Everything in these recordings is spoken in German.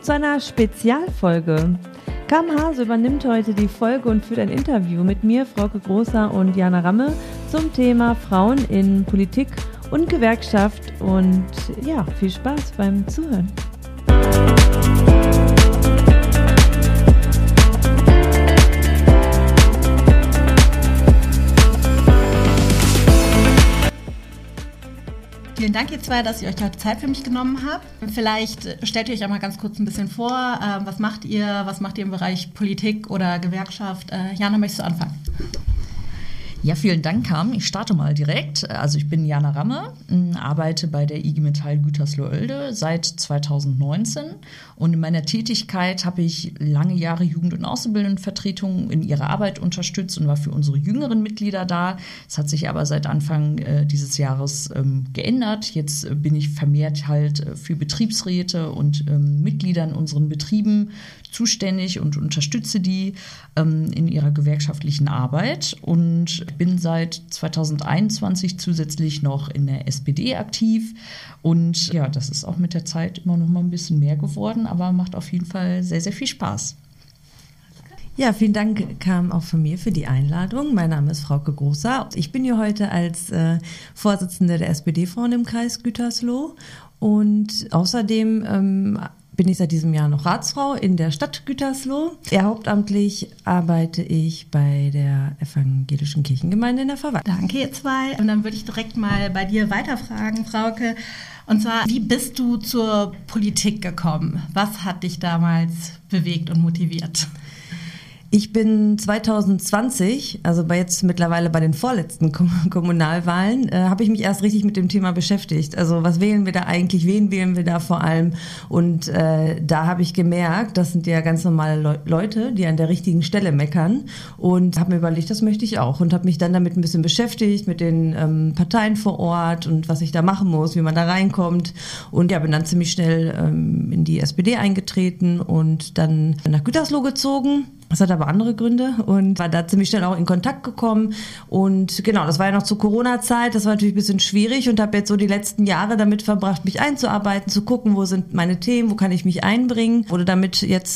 willkommen zu einer Spezialfolge. Carmen Hase übernimmt heute die Folge und führt ein Interview mit mir, Frauke Großer und Jana Ramme zum Thema Frauen in Politik und Gewerkschaft. Und ja, viel Spaß beim Zuhören. Vielen Dank, ihr zwei, dass ihr euch heute Zeit für mich genommen habt. Vielleicht stellt ihr euch auch mal ganz kurz ein bisschen vor. Was macht ihr? Was macht ihr im Bereich Politik oder Gewerkschaft? Jana, möchtest du anfangen? Ja, vielen Dank, Carmen. Ich starte mal direkt. Also ich bin Jana Ramme, arbeite bei der IG Metall Gütersloh-Oelde seit 2019 und in meiner Tätigkeit habe ich lange Jahre Jugend- und Auszubildendenvertretungen in ihrer Arbeit unterstützt und war für unsere jüngeren Mitglieder da. Es hat sich aber seit Anfang dieses Jahres geändert. Jetzt bin ich vermehrt halt für Betriebsräte und Mitglieder in unseren Betrieben zuständig und unterstütze die in ihrer gewerkschaftlichen Arbeit und bin seit 2021 zusätzlich noch in der SPD aktiv und ja, das ist auch mit der Zeit immer noch mal ein bisschen mehr geworden, aber macht auf jeden Fall sehr, sehr viel Spaß. Ja, vielen Dank, Carmen, auch von mir für die Einladung. Mein Name ist Frauke Großer. Ich bin hier heute als Vorsitzende der SPD-Frauen im Kreis Gütersloh und außerdem bin ich seit diesem Jahr noch Ratsfrau in der Stadt Gütersloh. Hauptamtlich arbeite ich bei der Evangelischen Kirchengemeinde in der Verwaltung. Danke, ihr zwei. Und dann würde ich direkt mal bei dir weiterfragen, Frauke. Und zwar, wie bist du zur Politik gekommen? Was hat dich damals bewegt und motiviert? Ich bin 2020, also jetzt mittlerweile bei den vorletzten Kommunalwahlen, habe ich mich erst richtig mit dem Thema beschäftigt. Also was wählen wir da eigentlich, wen wählen wir da vor allem? Und da habe ich gemerkt, das sind ja ganz normale Leute, die an der richtigen Stelle meckern. Und habe mir überlegt, das möchte ich auch. Und habe mich dann damit ein bisschen beschäftigt, mit den Parteien vor Ort und was ich da machen muss, wie man da reinkommt. Und ja, bin dann ziemlich schnell in die SPD eingetreten und dann nach Gütersloh gezogen. Das hat aber andere Gründe und war da ziemlich schnell auch in Kontakt gekommen. Und genau, das war ja noch zur Corona-Zeit, das war natürlich ein bisschen schwierig und habe jetzt so die letzten Jahre damit verbracht, mich einzuarbeiten, zu gucken, wo sind meine Themen, wo kann ich mich einbringen. Wurde damit jetzt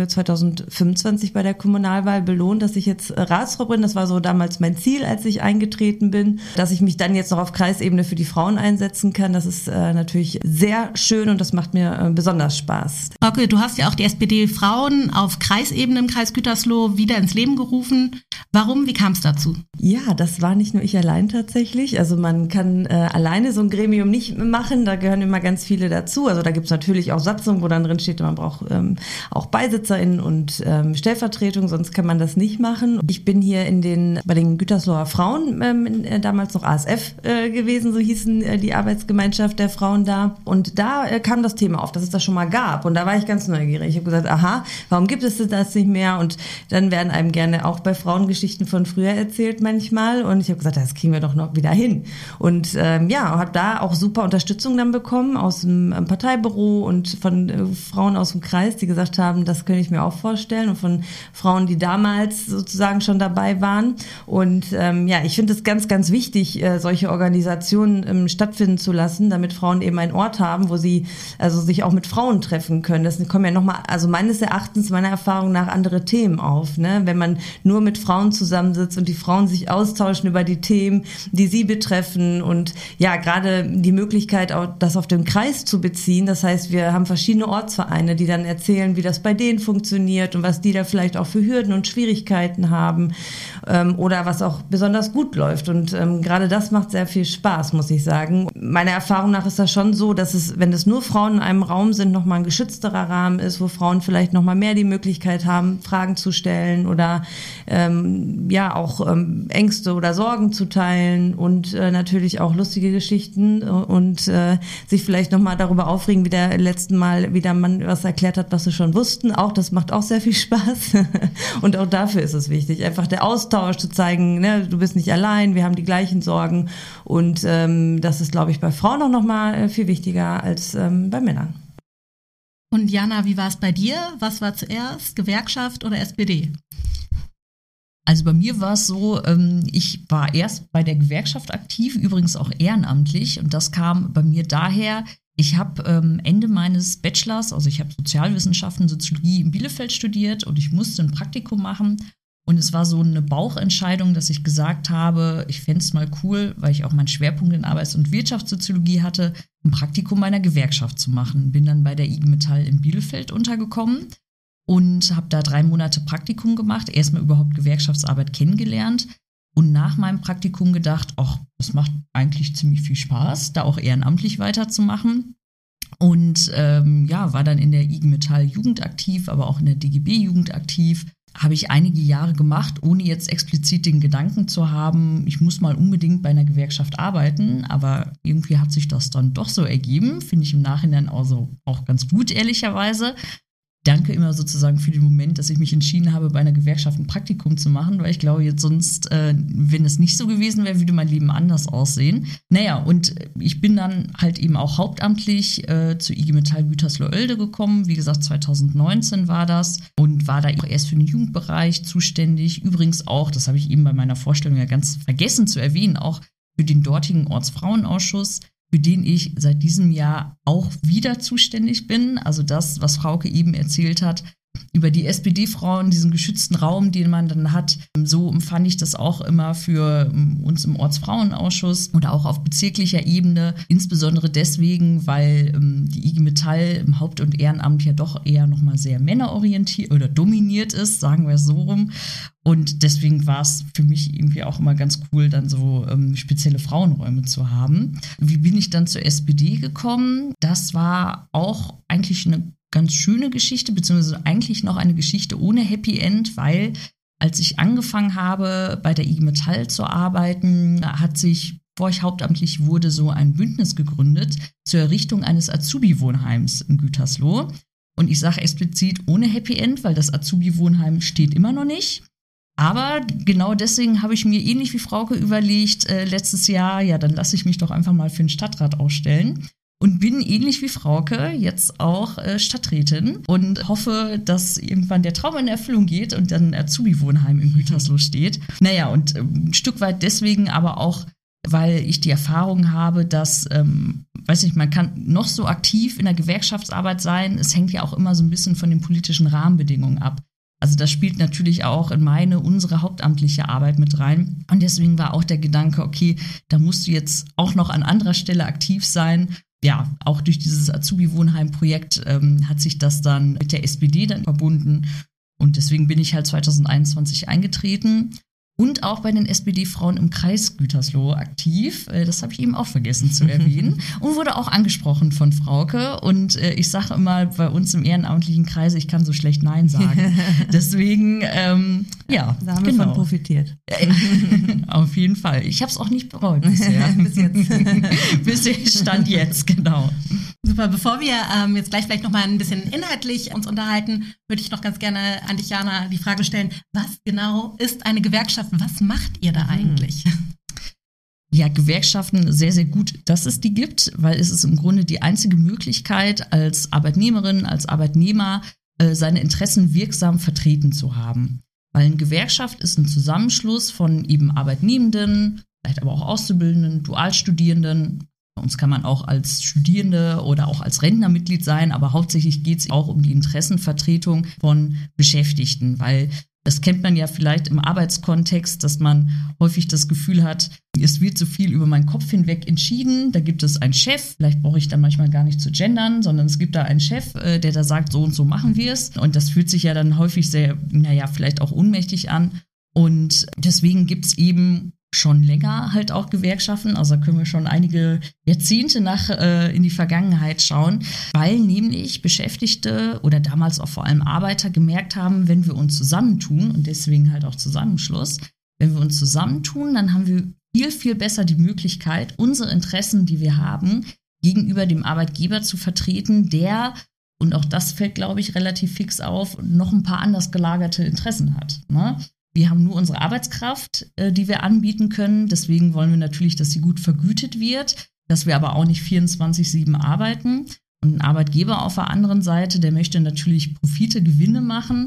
2025 bei der Kommunalwahl belohnt, dass ich jetzt Ratsfrau bin. Das war so damals mein Ziel, als ich eingetreten bin, dass ich mich dann jetzt noch auf Kreisebene für die Frauen einsetzen kann. Das ist natürlich sehr schön und das macht mir besonders Spaß. Okay, du hast ja auch die SPD-Frauen auf Kreisebene im Kreis Gütersloh wieder ins Leben gerufen. Warum? Wie kam es dazu? Ja, das war nicht nur ich allein tatsächlich. Also man kann alleine so ein Gremium nicht machen, da gehören immer ganz viele dazu. Also da gibt es natürlich auch Satzungen, wo dann drin steht, man braucht auch BeisitzerInnen und Stellvertretung, sonst kann man das nicht machen. Ich bin hier bei den Gütersloher Frauen, damals noch ASF gewesen, so hießen die Arbeitsgemeinschaft der Frauen da. Und da kam das Thema auf, dass es das schon mal gab. Und da war ich ganz neugierig. Ich habe gesagt, aha, warum gibt es das nicht mehr? Und dann werden einem gerne auch bei Frauen Geschichten von früher erzählt manchmal. Und ich habe gesagt, das kriegen wir doch noch wieder hin. Und habe da auch super Unterstützung dann bekommen aus dem Parteibüro und von Frauen aus dem Kreis, die gesagt haben, das könnte ich mir auch vorstellen. Und von Frauen, die damals sozusagen schon dabei waren. Und ich finde es ganz, ganz wichtig, solche Organisationen stattfinden zu lassen, damit Frauen eben einen Ort haben, wo sie also sich auch mit Frauen treffen können. Das kommen ja nochmal, also meines Erachtens, meiner Erfahrung nach, andere Themen auf, ne? Wenn man nur mit Frauen zusammensitzt und die Frauen sich austauschen über die Themen, die sie betreffen und ja, gerade die Möglichkeit, auch das auf den Kreis zu beziehen. Das heißt, wir haben verschiedene Ortsvereine, die dann erzählen, wie das bei denen funktioniert und was die da vielleicht auch für Hürden und Schwierigkeiten haben oder was auch besonders gut läuft. Und gerade das macht sehr viel Spaß, muss ich sagen. Meiner Erfahrung nach ist das schon so, dass es, wenn es nur Frauen in einem Raum sind, nochmal ein geschützterer Rahmen ist, wo Frauen vielleicht nochmal mehr die Möglichkeit haben, Fragen zu stellen oder auch Ängste oder Sorgen zu teilen und natürlich auch lustige Geschichten und sich vielleicht nochmal darüber aufregen, wie der letzten Mal wieder man was erklärt hat, was sie schon wussten. Auch das macht auch sehr viel Spaß und auch dafür ist es wichtig, einfach der Austausch zu zeigen, ne, du bist nicht allein, wir haben die gleichen Sorgen und das ist, glaube ich, bei Frauen auch nochmal viel wichtiger als bei Männern. Und Jana, wie war es bei dir? Was war zuerst, Gewerkschaft oder SPD? Also bei mir war es so, ich war erst bei der Gewerkschaft aktiv, übrigens auch ehrenamtlich. Und das kam bei mir daher, Ich habe Ende meines Bachelors, also ich habe Sozialwissenschaften, Soziologie in Bielefeld studiert und ich musste ein Praktikum machen. Und es war so eine Bauchentscheidung, dass ich gesagt habe, ich fände es mal cool, weil ich auch meinen Schwerpunkt in Arbeits- und Wirtschaftssoziologie hatte, ein Praktikum meiner Gewerkschaft zu machen. Bin dann bei der IG Metall in Bielefeld untergekommen und habe da 3 Monate Praktikum gemacht, erstmal überhaupt Gewerkschaftsarbeit kennengelernt und nach meinem Praktikum gedacht, ach, das macht eigentlich ziemlich viel Spaß, da auch ehrenamtlich weiterzumachen. Und war dann in der IG Metall Jugend aktiv, aber auch in der DGB Jugend aktiv. Habe ich einige Jahre gemacht, ohne jetzt explizit den Gedanken zu haben, ich muss mal unbedingt bei einer Gewerkschaft arbeiten. Aber irgendwie hat sich das dann doch so ergeben, finde ich im Nachhinein also auch ganz gut, ehrlicherweise. Danke immer sozusagen für den Moment, dass ich mich entschieden habe, bei einer Gewerkschaft ein Praktikum zu machen, weil ich glaube, jetzt sonst, wenn es nicht so gewesen wäre, würde mein Leben anders aussehen. Naja, und ich bin dann halt eben auch hauptamtlich zur IG Metall Gütersloh-Oelde gekommen. Wie gesagt, 2019 war das und war da erst für den Jugendbereich zuständig. Übrigens auch, das habe ich eben bei meiner Vorstellung ja ganz vergessen zu erwähnen, auch für den dortigen Ortsfrauenausschuss, für den ich seit diesem Jahr auch wieder zuständig bin. Also das, was Frauke eben erzählt hat, über die SPD-Frauen, diesen geschützten Raum, den man dann hat. So empfand ich das auch immer für uns im Ortsfrauenausschuss oder auch auf bezirklicher Ebene. Insbesondere deswegen, weil die IG Metall im Haupt- und Ehrenamt ja doch eher nochmal sehr männerorientiert oder dominiert ist, sagen wir es so rum. Und deswegen war es für mich irgendwie auch immer ganz cool, dann so spezielle Frauenräume zu haben. Wie bin ich dann zur SPD gekommen? Das war auch eigentlich eine ganz schöne Geschichte, beziehungsweise eigentlich noch eine Geschichte ohne Happy End, weil als ich angefangen habe, bei der IG Metall zu arbeiten, hat sich, bevor ich hauptamtlich wurde, so ein Bündnis gegründet zur Errichtung eines Azubi-Wohnheims in Gütersloh. Und ich sage explizit ohne Happy End, weil das Azubi-Wohnheim steht immer noch nicht. Aber genau deswegen habe ich mir ähnlich wie Frauke überlegt, letztes Jahr, ja, dann lasse ich mich doch einfach mal für den Stadtrat aufstellen. Und bin ähnlich wie Frauke jetzt auch Stadträtin und hoffe, dass irgendwann der Traum in Erfüllung geht und dann ein Azubi-Wohnheim in Gütersloh steht. Naja, und ein Stück weit deswegen aber auch, weil ich die Erfahrung habe, dass, man kann noch so aktiv in der Gewerkschaftsarbeit sein. Es hängt ja auch immer so ein bisschen von den politischen Rahmenbedingungen ab. Also das spielt natürlich auch in unsere hauptamtliche Arbeit mit rein. Und deswegen war auch der Gedanke, okay, da musst du jetzt auch noch an anderer Stelle aktiv sein. Ja, auch durch dieses Azubi-Wohnheim-Projekt hat sich das dann mit der SPD dann verbunden. Und deswegen bin ich halt 2021 eingetreten und auch bei den SPD-Frauen im Kreis Gütersloh aktiv. Das habe ich eben auch vergessen zu erwähnen. Und wurde auch angesprochen von Frauke. Und ich sage immer bei uns im ehrenamtlichen Kreis, ich kann so schlecht Nein sagen. Deswegen, da haben wir von profitiert. Auf jeden Fall. Ich habe es auch nicht bereut bisher. Bis jetzt. Bis Stand jetzt, genau. Super, bevor wir jetzt gleich vielleicht noch mal ein bisschen inhaltlich uns unterhalten, würde ich noch ganz gerne an dich, Jana, die Frage stellen, was genau ist eine Gewerkschaft? Was macht ihr da eigentlich? Ja, Gewerkschaften, sehr, sehr gut, dass es die gibt, weil es ist im Grunde die einzige Möglichkeit, als Arbeitnehmerin, als Arbeitnehmer seine Interessen wirksam vertreten zu haben. Weil eine Gewerkschaft ist ein Zusammenschluss von eben Arbeitnehmenden, vielleicht aber auch Auszubildenden, Dualstudierenden. Bei uns kann man auch als Studierende oder auch als Rentnermitglied sein, aber hauptsächlich geht es auch um die Interessenvertretung von Beschäftigten, weil das kennt man ja vielleicht im Arbeitskontext, dass man häufig das Gefühl hat, es wird so viel über meinen Kopf hinweg entschieden. Da gibt es einen Chef, vielleicht brauche ich dann manchmal gar nicht zu gendern, sondern es gibt da einen Chef, der da sagt, so und so machen wir es. Und das fühlt sich ja dann häufig sehr, vielleicht auch ohnmächtig an. Und deswegen gibt es eben schon länger halt auch Gewerkschaften, also da können wir schon einige Jahrzehnte in die Vergangenheit schauen, weil nämlich Beschäftigte oder damals auch vor allem Arbeiter gemerkt haben, wenn wir uns zusammentun und deswegen halt auch Zusammenschluss, wenn wir uns zusammentun, dann haben wir viel, viel besser die Möglichkeit, unsere Interessen, die wir haben, gegenüber dem Arbeitgeber zu vertreten, der, und auch das fällt, glaube ich, relativ fix auf, noch ein paar anders gelagerte Interessen hat, ne? Wir haben nur unsere Arbeitskraft, die wir anbieten können. Deswegen wollen wir natürlich, dass sie gut vergütet wird, dass wir aber auch nicht 24/7 arbeiten. Und ein Arbeitgeber auf der anderen Seite, der möchte natürlich Profite, Gewinne machen.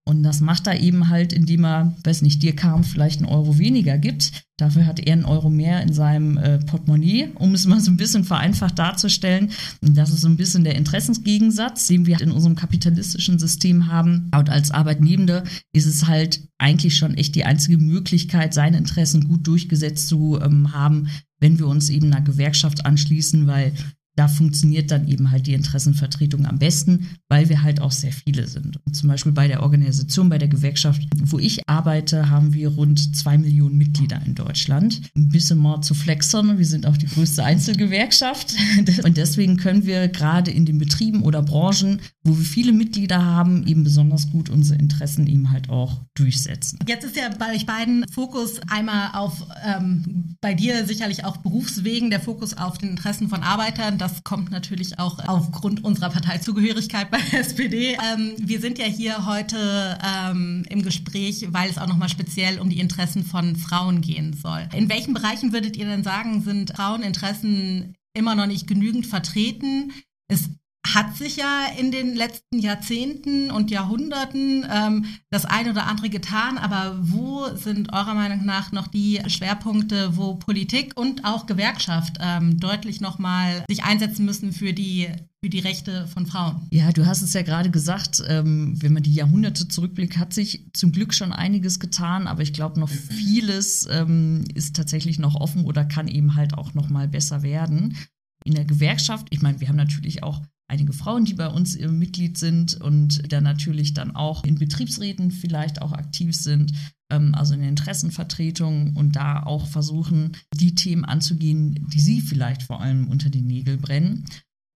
Und das macht er eben halt, indem er, weiß nicht, dir Carmen vielleicht 1 Euro weniger gibt. Dafür hat er 1 Euro mehr in seinem Portemonnaie, um es mal so ein bisschen vereinfacht darzustellen. Und das ist so ein bisschen der Interessensgegensatz, den wir in unserem kapitalistischen System haben. Und als Arbeitnehmende ist es halt eigentlich schon echt die einzige Möglichkeit, seine Interessen gut durchgesetzt zu haben, wenn wir uns eben einer Gewerkschaft anschließen, weil da funktioniert dann eben halt die Interessenvertretung am besten, weil wir halt auch sehr viele sind. Und zum Beispiel bei der Organisation, bei der Gewerkschaft, wo ich arbeite, haben wir rund 2 Millionen Mitglieder in Deutschland. Ein bisschen mal zu flexen, wir sind auch die größte Einzelgewerkschaft. Und deswegen können wir gerade in den Betrieben oder Branchen, wo wir viele Mitglieder haben, eben besonders gut unsere Interessen eben halt auch durchsetzen. Jetzt ist ja bei euch beiden Fokus einmal auf, bei dir sicherlich auch berufswegen, der Fokus auf den Interessen von Arbeitern. Das kommt natürlich auch aufgrund unserer Parteizugehörigkeit bei der SPD. Wir sind ja hier heute im Gespräch, weil es auch nochmal speziell um die Interessen von Frauen gehen soll. In welchen Bereichen würdet ihr denn sagen, sind Fraueninteressen immer noch nicht genügend vertreten? Es hat sich ja in den letzten Jahrzehnten und Jahrhunderten das eine oder andere getan, aber wo sind eurer Meinung nach noch die Schwerpunkte, wo Politik und auch Gewerkschaft deutlich nochmal sich einsetzen müssen für die Rechte von Frauen? Ja, du hast es ja gerade gesagt, wenn man die Jahrhunderte zurückblickt, hat sich zum Glück schon einiges getan, aber ich glaube, noch vieles ist tatsächlich noch offen oder kann eben halt auch noch mal besser werden. In der Gewerkschaft, ich meine, wir haben natürlich auch einige Frauen, die bei uns Mitglied sind und dann natürlich dann auch in Betriebsräten vielleicht auch aktiv sind, also in der Interessenvertretung und da auch versuchen, die Themen anzugehen, die sie vielleicht vor allem unter die Nägel brennen.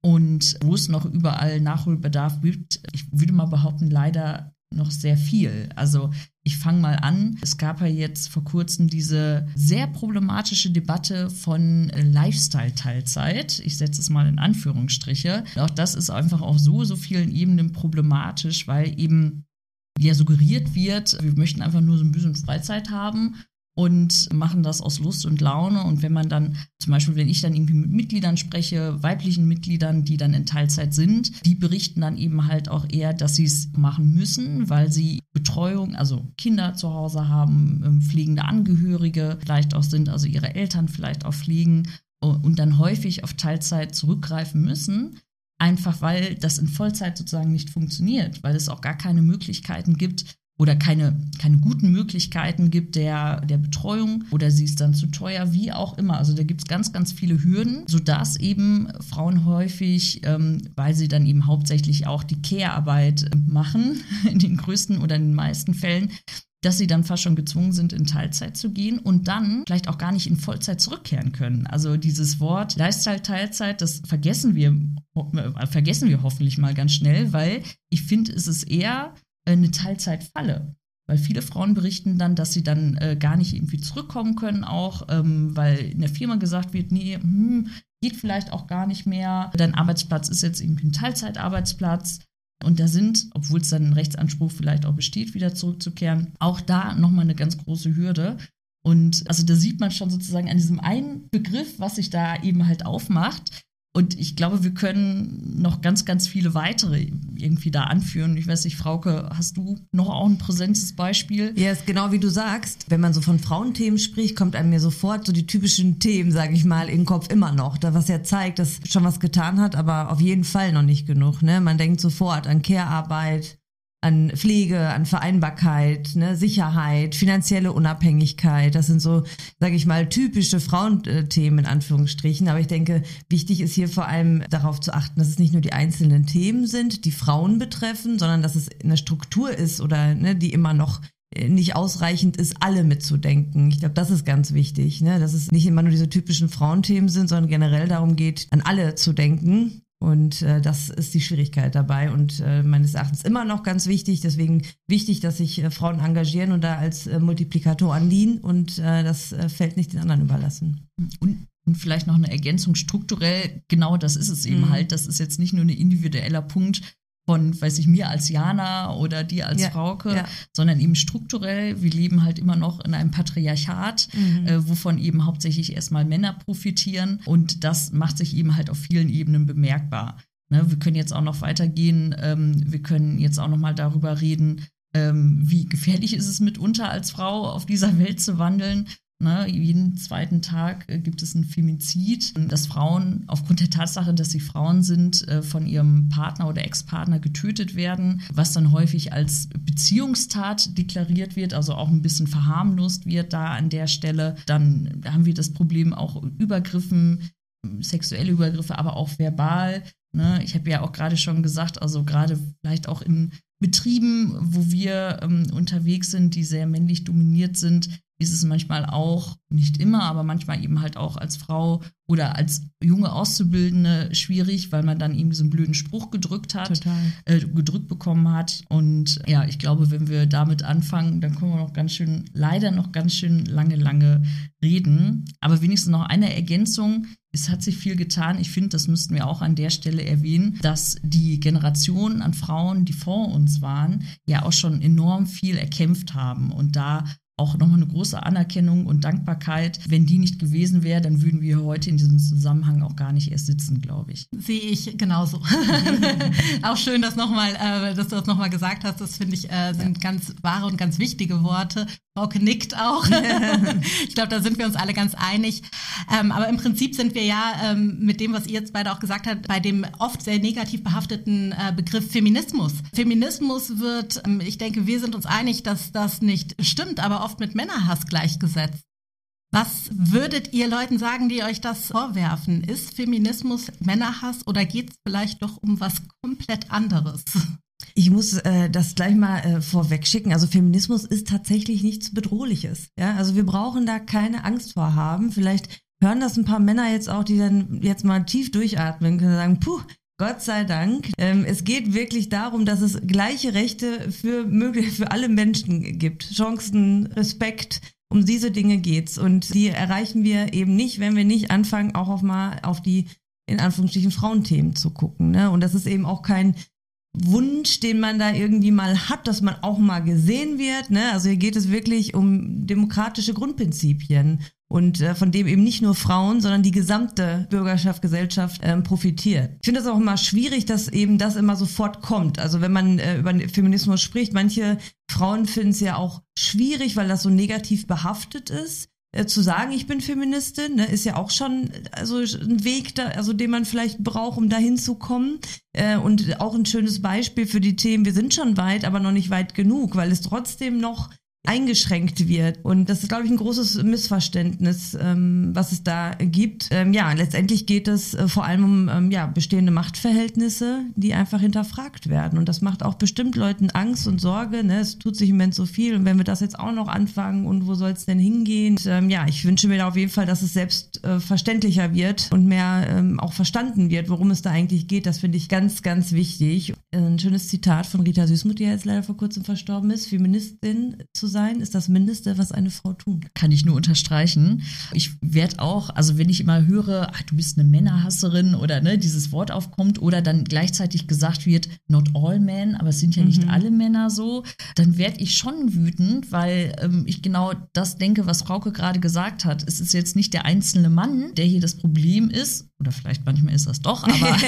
Und wo es noch überall Nachholbedarf gibt, ich würde mal behaupten, leider noch sehr viel. Also ich fange mal an. Es gab ja jetzt vor kurzem diese sehr problematische Debatte von Lifestyle-Teilzeit. Ich setze es mal in Anführungsstriche. Auch das ist einfach auf so vielen Ebenen problematisch, weil eben ja suggeriert wird, wir möchten einfach nur so ein bisschen Freizeit haben und machen das aus Lust und Laune. Und wenn man dann, zum Beispiel, wenn ich dann irgendwie mit Mitgliedern spreche, weiblichen Mitgliedern, die dann in Teilzeit sind, die berichten dann eben halt auch eher, dass sie es machen müssen, weil sie Betreuung, also Kinder zu Hause haben, pflegende Angehörige vielleicht auch sind, also ihre Eltern vielleicht auch pflegen und dann häufig auf Teilzeit zurückgreifen müssen. Einfach weil das in Vollzeit sozusagen nicht funktioniert, weil es auch gar keine Möglichkeiten gibt, oder keine guten Möglichkeiten gibt der Betreuung oder sie ist dann zu teuer, wie auch immer. Also da gibt es ganz, ganz viele Hürden, sodass eben Frauen häufig, weil sie dann eben hauptsächlich auch die Care-Arbeit machen, in den größten oder in den meisten Fällen, dass sie dann fast schon gezwungen sind, in Teilzeit zu gehen und dann vielleicht auch gar nicht in Vollzeit zurückkehren können. Also dieses Wort Lifestyle-Teilzeit, das vergessen wir hoffentlich mal ganz schnell, weil ich finde, es ist eher eine Teilzeitfalle. Weil viele Frauen berichten dann, dass sie dann gar nicht irgendwie zurückkommen können, auch weil in der Firma gesagt wird, nee, geht vielleicht auch gar nicht mehr. Dein Arbeitsplatz ist jetzt irgendwie ein Teilzeitarbeitsplatz. Und da sind, obwohl es dann ein Rechtsanspruch vielleicht auch besteht, wieder zurückzukehren, auch da nochmal eine ganz große Hürde. Und also da sieht man schon sozusagen an diesem einen Begriff, was sich da eben halt aufmacht. Und ich glaube, wir können noch ganz, ganz viele weitere irgendwie da anführen. Ich weiß nicht, Frauke, hast du noch auch ein präsentes Beispiel? Ja, ist genau wie du sagst. Wenn man so von Frauenthemen spricht, kommt einem mir sofort so die typischen Themen, sage ich mal, in den Kopf immer noch. Da was ja zeigt, dass schon was getan hat, aber auf jeden Fall noch nicht genug. Ne? Man denkt sofort an Care-Arbeit, an Pflege, an Vereinbarkeit, ne, Sicherheit, finanzielle Unabhängigkeit. Das sind so, sage ich mal, typische Frauenthemen in Anführungsstrichen. Aber ich denke, wichtig ist hier vor allem darauf zu achten, dass es nicht nur die einzelnen Themen sind, die Frauen betreffen, sondern dass es eine Struktur ist oder ne, die immer noch nicht ausreichend ist, alle mitzudenken. Ich glaube, das ist ganz wichtig, ne, dass es nicht immer nur diese typischen Frauenthemen sind, sondern generell darum geht, an alle zu denken. Und das ist die Schwierigkeit dabei und meines Erachtens immer noch ganz wichtig. Deswegen wichtig, dass sich Frauen engagieren und da als Multiplikatoren dienen und das Feld nicht den anderen überlassen. Und vielleicht noch eine Ergänzung strukturell, genau das ist es eben halt. Das ist jetzt nicht nur ein individueller Punkt von, weiß ich, mir als Jana oder dir als Frauke, sondern eben strukturell. Wir leben halt immer noch in einem Patriarchat, wovon eben hauptsächlich erstmal Männer profitieren und das macht sich eben halt auf vielen Ebenen bemerkbar. Ne, wir können jetzt auch noch weitergehen, wir können jetzt auch noch mal darüber reden, wie gefährlich ist es mitunter als Frau auf dieser Welt zu wandeln. Ne, jeden zweiten Tag gibt es ein Femizid, dass Frauen aufgrund der Tatsache, dass sie Frauen sind, von ihrem Partner oder Ex-Partner getötet werden, was dann häufig als Beziehungstat deklariert wird, also auch ein bisschen verharmlost wird da an der Stelle. Dann haben wir das Problem auch Übergriffen, sexuelle Übergriffe, aber auch verbal. Ne? Ich habe ja auch gerade schon gesagt, also gerade vielleicht auch in Betrieben, wo wir unterwegs sind, die sehr männlich dominiert sind, ist es manchmal auch, nicht immer, aber manchmal eben halt auch als Frau oder als junge Auszubildende schwierig, weil man dann irgendwie so einen blöden Spruch gedrückt bekommen hat. Und ja, ich glaube, wenn wir damit anfangen, dann können wir leider noch ganz schön lange reden. Aber wenigstens noch eine Ergänzung. Es hat sich viel getan. Ich finde, das müssten wir auch an der Stelle erwähnen, dass die Generationen an Frauen, die vor uns waren, ja auch schon enorm viel erkämpft haben. Und da auch nochmal eine große Anerkennung und Dankbarkeit. Wenn die nicht gewesen wäre, dann würden wir heute in diesem Zusammenhang auch gar nicht erst sitzen, glaube ich. Sehe ich genauso. Auch schön, dass du das nochmal gesagt hast. Das finde ich sind ganz wahre und ganz wichtige Worte. Frauke nickt auch. Ich glaube, da sind wir uns alle ganz einig. Aber im Prinzip sind wir ja mit dem, was ihr jetzt beide auch gesagt habt, bei dem oft sehr negativ behafteten Begriff Feminismus. Feminismus wird, ich denke, wir sind uns einig, dass das nicht stimmt, aber oft mit Männerhass gleichgesetzt. Was würdet ihr Leuten sagen, die euch das vorwerfen? Ist Feminismus Männerhass oder geht es vielleicht doch um was komplett anderes? Ich muss das gleich mal vorweg schicken. Also Feminismus ist tatsächlich nichts Bedrohliches. Ja? Also wir brauchen da keine Angst vor haben. Vielleicht hören das ein paar Männer jetzt auch, die dann jetzt mal tief durchatmen können und sagen, puh, Gott sei Dank. Es geht wirklich darum, dass es gleiche Rechte für alle Menschen gibt. Chancen, Respekt, um diese Dinge geht's. Und die erreichen wir eben nicht, wenn wir nicht anfangen, auch auf die, in Anführungsstrichen, Frauenthemen zu gucken. Ne? Und das ist eben auch kein Wunsch, den man da irgendwie mal hat, dass man auch mal gesehen wird. Ne? Also hier geht es wirklich um demokratische Grundprinzipien und von dem eben nicht nur Frauen, sondern die gesamte Bürgerschaft, Gesellschaft profitiert. Ich finde das auch immer schwierig, dass eben das immer sofort kommt. Also wenn man über Feminismus spricht, manche Frauen finden es ja auch schwierig, weil das so negativ behaftet ist. Zu sagen, ich bin Feministin, ne, ist ja auch schon also ein Weg, den man vielleicht braucht, um dahin zu kommen. Und auch ein schönes Beispiel für die Themen, wir sind schon weit, aber noch nicht weit genug, weil es trotzdem noch eingeschränkt wird. Und das ist, glaube ich, ein großes Missverständnis, was es da gibt. Letztendlich geht es vor allem um bestehende Machtverhältnisse, die einfach hinterfragt werden. Und das macht auch bestimmt Leuten Angst und Sorge. Ne? Es tut sich im Moment so viel. Und wenn wir das jetzt auch noch anfangen, und wo soll es denn hingehen? Und, ich wünsche mir da auf jeden Fall, dass es selbstverständlicher wird und mehr auch verstanden wird, worum es da eigentlich geht. Das finde ich ganz, ganz wichtig. Ein schönes Zitat von Rita Süssmuth, die ja jetzt leider vor kurzem verstorben ist. Feministin zu sein ist das Mindeste, was eine Frau tun kann. Kann ich nur unterstreichen. Ich werde auch, also wenn ich immer höre, du bist eine Männerhasserin oder ne, dieses Wort aufkommt oder dann gleichzeitig gesagt wird, not all men, aber es sind ja nicht alle Männer so, dann werde ich schon wütend, weil ich genau das denke, was Frauke gerade gesagt hat. Es ist jetzt nicht der einzelne Mann, der hier das Problem ist, oder vielleicht manchmal ist das doch, aber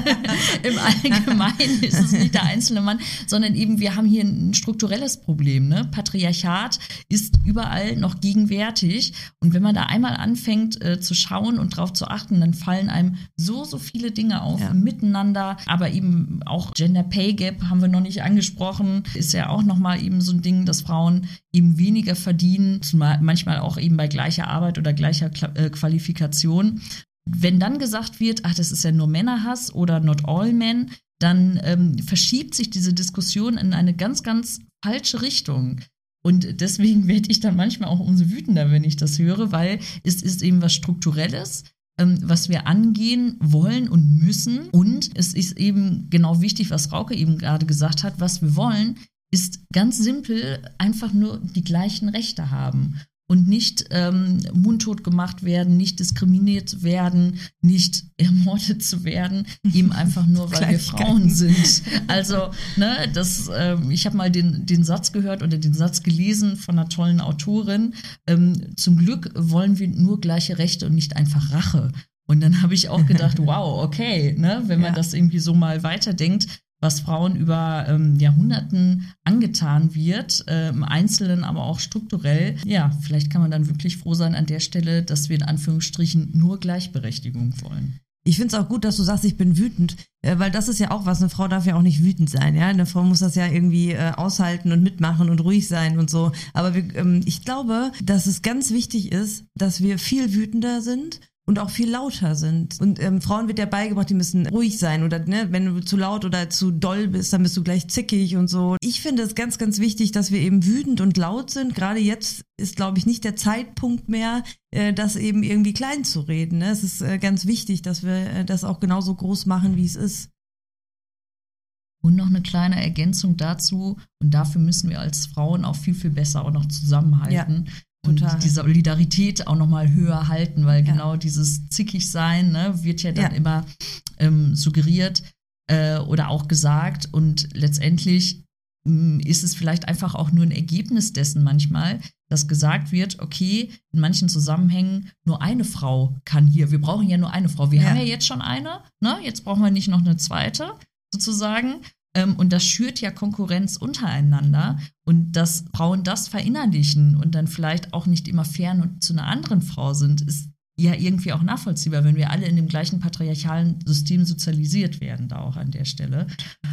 im Allgemeinen ist es nicht der einzelne Mann, sondern eben wir haben hier ein strukturelles Problem. Ne? Patriarchat ist überall noch gegenwärtig und wenn man da einmal anfängt zu schauen und drauf zu achten, dann fallen einem so viele Dinge auf im Miteinander, aber eben auch Gender Pay Gap haben wir noch nicht angesprochen, ist ja auch nochmal eben so ein Ding, dass Frauen eben weniger verdienen, manchmal auch eben bei gleicher Arbeit oder gleicher Qualifikation. Wenn dann gesagt wird, das ist ja nur Männerhass oder not all men, dann verschiebt sich diese Diskussion in eine ganz, ganz falsche Richtung. Und deswegen werde ich dann manchmal auch umso wütender, wenn ich das höre, weil es ist eben was Strukturelles, was wir angehen wollen und müssen. Und es ist eben genau wichtig, was Frauke eben gerade gesagt hat, was wir wollen, ist ganz simpel einfach nur die gleichen Rechte haben. Und nicht mundtot gemacht werden, nicht diskriminiert werden, nicht ermordet zu werden, eben einfach nur, weil wir Frauen sind. Also, ne, ich habe mal den Satz gehört oder den Satz gelesen von einer tollen Autorin, zum Glück wollen wir nur gleiche Rechte und nicht einfach Rache. Und dann habe ich auch gedacht, wow, okay, ne, wenn man das irgendwie so mal weiterdenkt, was Frauen über Jahrhunderten angetan wird, im Einzelnen, aber auch strukturell. Ja, vielleicht kann man dann wirklich froh sein an der Stelle, dass wir in Anführungsstrichen nur Gleichberechtigung wollen. Ich finde es auch gut, dass du sagst, ich bin wütend, weil das ist ja auch was, eine Frau darf ja auch nicht wütend sein, ja, eine Frau muss das ja irgendwie aushalten und mitmachen und ruhig sein und so, aber ich glaube, dass es ganz wichtig ist, dass wir viel wütender sind und auch viel lauter sind. Und Frauen wird ja beigebracht, die müssen ruhig sein oder ne, wenn du zu laut oder zu doll bist, dann bist du gleich zickig und so. Ich finde es ganz, ganz wichtig, dass wir eben wütend und laut sind. Gerade jetzt ist, glaube ich, nicht der Zeitpunkt mehr, das eben irgendwie klein zu reden. Ne? Es ist ganz wichtig, dass wir das auch genauso groß machen, wie es ist. Und noch eine kleine Ergänzung dazu, und dafür müssen wir als Frauen auch viel, viel besser auch noch zusammenhalten. Ja. Und die Solidarität auch nochmal höher halten, weil genau dieses Zickigsein wird ja dann immer suggeriert oder auch gesagt. Und letztendlich ist es vielleicht einfach auch nur ein Ergebnis dessen manchmal, dass gesagt wird, okay, in manchen Zusammenhängen nur eine Frau kann hier. Wir brauchen ja nur eine Frau. Wir haben ja jetzt schon eine, ne? Jetzt brauchen wir nicht noch eine zweite sozusagen. Und das schürt ja Konkurrenz untereinander und dass Frauen das verinnerlichen und dann vielleicht auch nicht immer fern zu einer anderen Frau sind, ist ja irgendwie auch nachvollziehbar, wenn wir alle in dem gleichen patriarchalen System sozialisiert werden, da auch an der Stelle.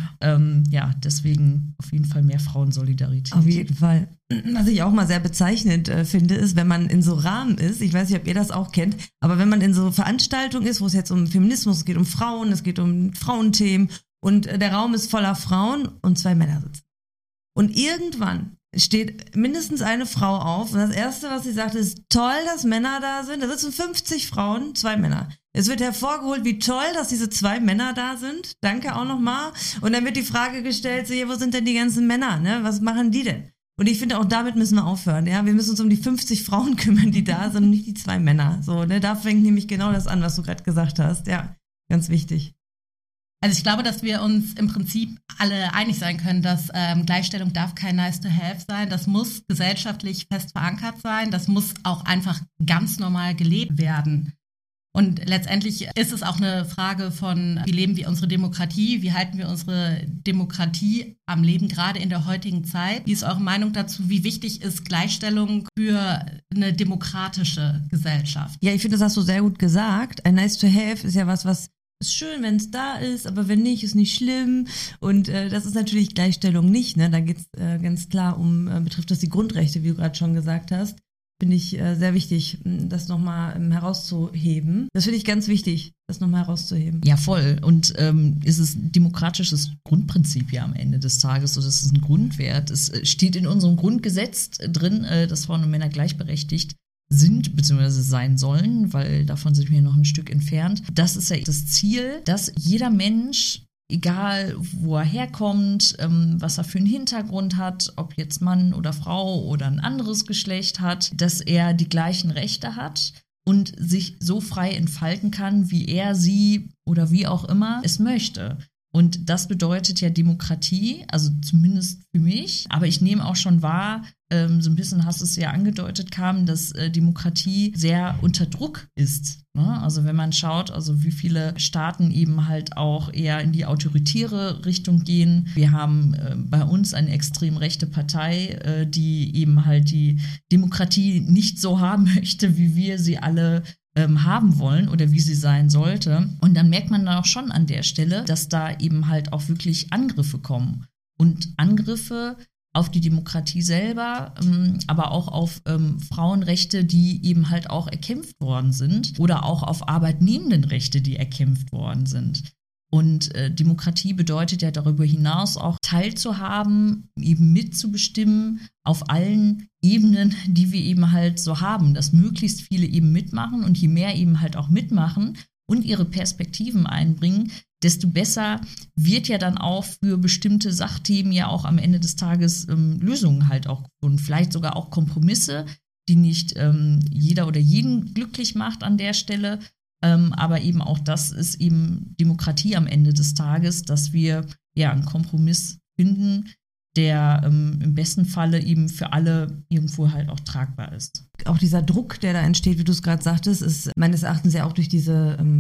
Deswegen auf jeden Fall mehr Frauensolidarität. Auf jeden Fall. Was ich auch mal sehr bezeichnend finde, ist, wenn man in so Rahmen ist, ich weiß nicht, ob ihr das auch kennt, aber wenn man in so Veranstaltungen ist, wo es jetzt um Feminismus geht, um Frauen, es geht um Frauenthemen, und der Raum ist voller Frauen und 2 Männer sitzen. Und irgendwann steht mindestens eine Frau auf und das Erste, was sie sagt, ist, toll, dass Männer da sind. Da sitzen 50 Frauen, 2 Männer. Es wird hervorgeholt, wie toll, dass diese 2 Männer da sind. Danke auch nochmal. Und dann wird die Frage gestellt, so, wo sind denn die ganzen Männer? Ne? Was machen die denn? Und ich finde, auch damit müssen wir aufhören. Ja? Wir müssen uns um die 50 Frauen kümmern, die da sind und nicht die 2 Männer. So, ne? Da fängt nämlich genau das an, was du gerade gesagt hast. Ja, ganz wichtig. Also ich glaube, dass wir uns im Prinzip alle einig sein können, dass Gleichstellung darf kein nice to have sein. Das muss gesellschaftlich fest verankert sein. Das muss auch einfach ganz normal gelebt werden. Und letztendlich ist es auch eine Frage von, wie leben wir unsere Demokratie? Wie halten wir unsere Demokratie am Leben, gerade in der heutigen Zeit? Wie ist eure Meinung dazu? Wie wichtig ist Gleichstellung für eine demokratische Gesellschaft? Ja, ich finde, das hast du sehr gut gesagt. Ein nice to have ist ja was ist schön, wenn es da ist, aber wenn nicht, ist nicht schlimm. Und das ist natürlich Gleichstellung nicht. Ne? Da geht es ganz klar betrifft das die Grundrechte, wie du gerade schon gesagt hast. Finde ich sehr wichtig, das nochmal herauszuheben. Das finde ich ganz wichtig, das nochmal herauszuheben. Ja, voll. Und ist es ein demokratisches Grundprinzip ja am Ende des Tages. So, das ist ein Grundwert. Es steht in unserem Grundgesetz drin, dass Frauen und Männer gleichberechtigt sind bzw. sein sollen, weil davon sind wir noch ein Stück entfernt. Das ist ja das Ziel, dass jeder Mensch, egal wo er herkommt, was er für einen Hintergrund hat, ob jetzt Mann oder Frau oder ein anderes Geschlecht hat, dass er die gleichen Rechte hat und sich so frei entfalten kann, wie er, sie oder wie auch immer es möchte. Und das bedeutet ja Demokratie, also zumindest für mich. Aber ich nehme auch schon wahr, so ein bisschen hast du es ja angedeutet, Carmen, dass Demokratie sehr unter Druck ist. Ne? Also wenn man schaut, also wie viele Staaten eben halt auch eher in die autoritäre Richtung gehen. Wir haben bei uns eine extrem rechte Partei, die eben halt die Demokratie nicht so haben möchte, wie wir sie alle haben wollen oder wie sie sein sollte. Und dann merkt man dann auch schon an der Stelle, dass da eben halt auch wirklich Angriffe kommen. Und Angriffe auf die Demokratie selber, aber auch auf Frauenrechte, die eben halt auch erkämpft worden sind oder auch auf Arbeitnehmendenrechte, die erkämpft worden sind. Und Demokratie bedeutet ja darüber hinaus auch teilzuhaben, eben mitzubestimmen auf allen Ebenen, die wir eben halt so haben, dass möglichst viele eben mitmachen und je mehr eben halt auch mitmachen und ihre Perspektiven einbringen, desto besser wird ja dann auch für bestimmte Sachthemen ja auch am Ende des Tages Lösungen halt auch gefunden. Vielleicht sogar auch Kompromisse, die nicht jeder oder jeden glücklich macht an der Stelle. Aber eben auch das ist eben Demokratie am Ende des Tages, dass wir ja einen Kompromiss finden, der im besten Falle eben für alle irgendwo halt auch tragbar ist. Auch dieser Druck, der da entsteht, wie du es gerade sagtest, ist meines Erachtens ja auch durch diese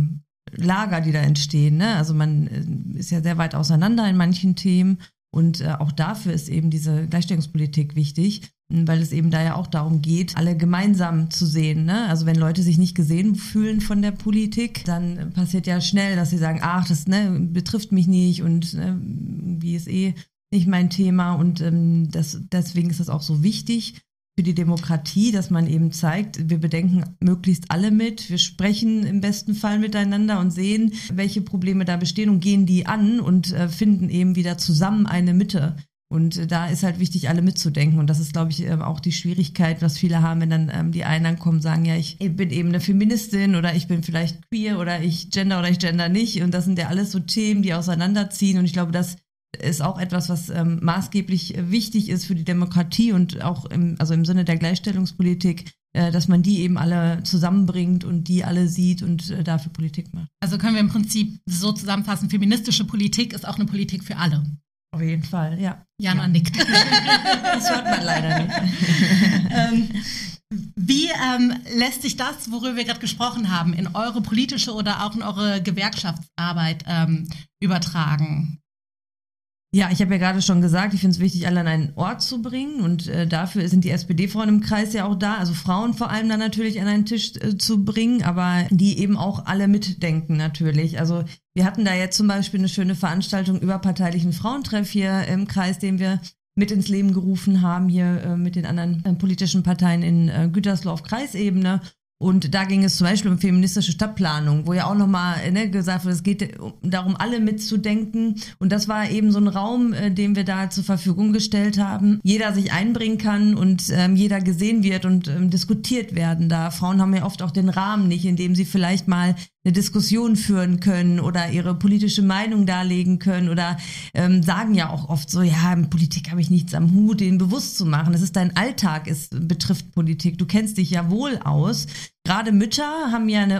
Lager, die da entstehen, ne? Also man ist ja sehr weit auseinander in manchen Themen und auch dafür ist eben diese Gleichstellungspolitik wichtig, weil es eben da ja auch darum geht, alle gemeinsam zu sehen, ne? Also wenn Leute sich nicht gesehen fühlen von der Politik, dann passiert ja schnell, dass sie sagen, ach, das betrifft mich nicht und wie ist nicht mein Thema und deswegen ist es auch so wichtig für die Demokratie, dass man eben zeigt, wir bedenken möglichst alle mit, wir sprechen im besten Fall miteinander und sehen, welche Probleme da bestehen und gehen die an und finden eben wieder zusammen eine Mitte. Und da ist halt wichtig, alle mitzudenken. Und das ist, glaube ich, auch die Schwierigkeit, was viele haben, wenn dann die einen dann kommen und sagen, ja, ich bin eben eine Feministin oder ich bin vielleicht queer oder ich gender nicht. Und das sind ja alles so Themen, die auseinanderziehen. Und ich glaube, das ist auch etwas, was maßgeblich wichtig ist für die Demokratie und auch im Sinne der Gleichstellungspolitik, dass man die eben alle zusammenbringt und die alle sieht und dafür Politik macht. Also können wir im Prinzip so zusammenfassen, feministische Politik ist auch eine Politik für alle. Auf jeden Fall, ja. Jana nickt. Das hört man leider nicht. Wie lässt sich das, worüber wir gerade gesprochen haben, in eure politische oder auch in eure Gewerkschaftsarbeit übertragen? Ja, ich habe ja gerade schon gesagt, ich finde es wichtig, alle an einen Ort zu bringen und dafür sind die SPD-Frauen im Kreis ja auch da, also Frauen vor allem dann natürlich an einen Tisch zu bringen, aber die eben auch alle mitdenken natürlich. Also wir hatten da jetzt zum Beispiel eine schöne Veranstaltung überparteilichen Frauentreff hier im Kreis, den wir mit ins Leben gerufen haben, hier mit den anderen politischen Parteien in Gütersloh auf Kreisebene. Und da ging es zum Beispiel um feministische Stadtplanung, wo ja auch nochmal gesagt wird, es geht darum, alle mitzudenken. Und das war eben so ein Raum, den wir da zur Verfügung gestellt haben. Jeder sich einbringen kann und jeder gesehen wird und diskutiert werden da. Frauen haben ja oft auch den Rahmen nicht, in dem sie vielleicht mal eine Diskussion führen können oder ihre politische Meinung darlegen können oder sagen ja auch oft so, ja, in Politik habe ich nichts am Hut, den bewusst zu machen. Das ist dein Alltag, es betrifft Politik. Du kennst dich ja wohl aus. Gerade Mütter haben ja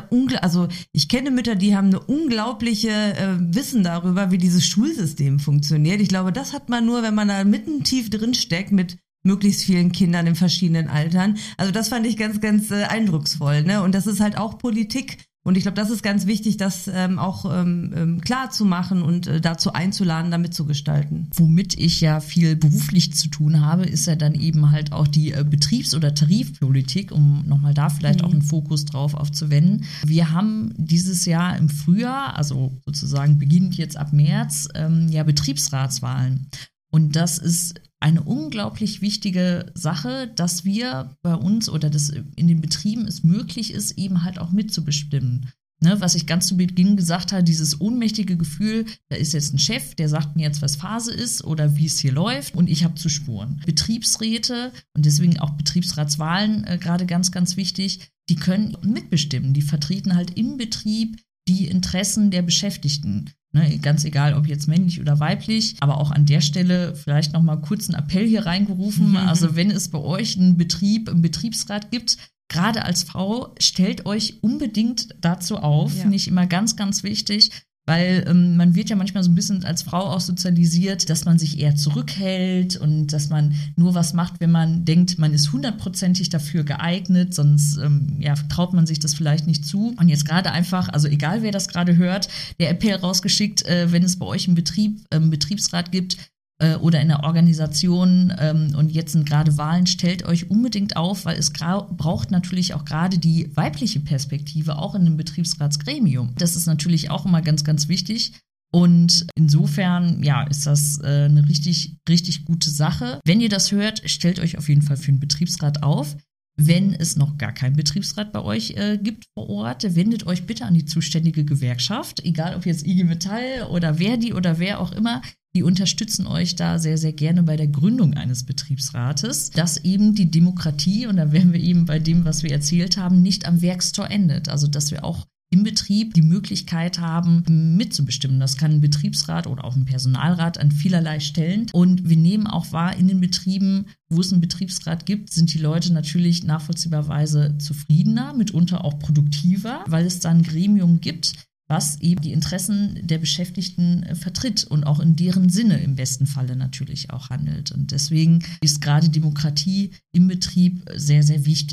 ich kenne Mütter, die haben eine unglaubliche Wissen darüber, wie dieses Schulsystem funktioniert. Ich glaube, das hat man nur, wenn man da mitten tief drin steckt mit möglichst vielen Kindern in verschiedenen Altern. Also das fand ich ganz, ganz eindrucksvoll, ne? Und das ist halt auch Politik. Und ich glaube, das ist ganz wichtig, das auch klar zu machen und dazu einzuladen, damit zu gestalten. Womit ich ja viel beruflich zu tun habe, ist ja dann eben halt auch die Betriebs- oder Tarifpolitik, um nochmal da vielleicht auch einen Fokus drauf aufzuwenden. Wir haben dieses Jahr im Frühjahr, also sozusagen beginnend jetzt ab März, ja Betriebsratswahlen. Und das ist eine unglaublich wichtige Sache, dass wir bei uns oder dass in den Betrieben es möglich ist, eben halt auch mitzubestimmen. Ne, was ich ganz zu Beginn gesagt habe, dieses ohnmächtige Gefühl, da ist jetzt ein Chef, der sagt mir jetzt, was Phase ist oder wie es hier läuft und ich habe zu spuren. Betriebsräte und deswegen auch Betriebsratswahlen gerade ganz, ganz wichtig, die können mitbestimmen. Die vertreten halt im Betrieb die Interessen der Beschäftigten. Ne, ganz egal, ob jetzt männlich oder weiblich, aber auch an der Stelle vielleicht nochmal kurz einen Appell hier reingerufen. Also wenn es bei euch einen Betriebsrat gibt, gerade als Frau, stellt euch unbedingt dazu auf, finde ich immer ganz, ganz wichtig, weil man wird ja manchmal so ein bisschen als Frau auch sozialisiert, dass man sich eher zurückhält und dass man nur was macht, wenn man denkt, man ist 100%ig dafür geeignet, sonst traut man sich das vielleicht nicht zu. Und jetzt gerade einfach, also egal wer das gerade hört, der Appell rausgeschickt, wenn es bei euch einen Betriebsrat gibt, oder in der Organisation und jetzt sind gerade Wahlen, stellt euch unbedingt auf, weil es braucht natürlich auch gerade die weibliche Perspektive, auch in einem Betriebsratsgremium. Das ist natürlich auch immer ganz, ganz wichtig. Und insofern, ist das eine richtig, richtig gute Sache. Wenn ihr das hört, stellt euch auf jeden Fall für einen Betriebsrat auf. Wenn es noch gar keinen Betriebsrat bei euch gibt vor Ort, wendet euch bitte an die zuständige Gewerkschaft, egal ob jetzt IG Metall oder Verdi oder wer auch immer. Die unterstützen euch da sehr, sehr gerne bei der Gründung eines Betriebsrates, dass eben die Demokratie, und da wären wir eben bei dem, was wir erzählt haben, nicht am Werkstor endet. Also dass wir auch im Betrieb die Möglichkeit haben, mitzubestimmen. Das kann ein Betriebsrat oder auch ein Personalrat an vielerlei Stellen. Und wir nehmen auch wahr, in den Betrieben, wo es einen Betriebsrat gibt, sind die Leute natürlich nachvollziehbarweise zufriedener, mitunter auch produktiver, weil es da ein Gremium gibt, was eben die Interessen der Beschäftigten vertritt und auch in deren Sinne im besten Falle natürlich auch handelt. Und deswegen ist gerade Demokratie im Betrieb sehr, sehr wichtig.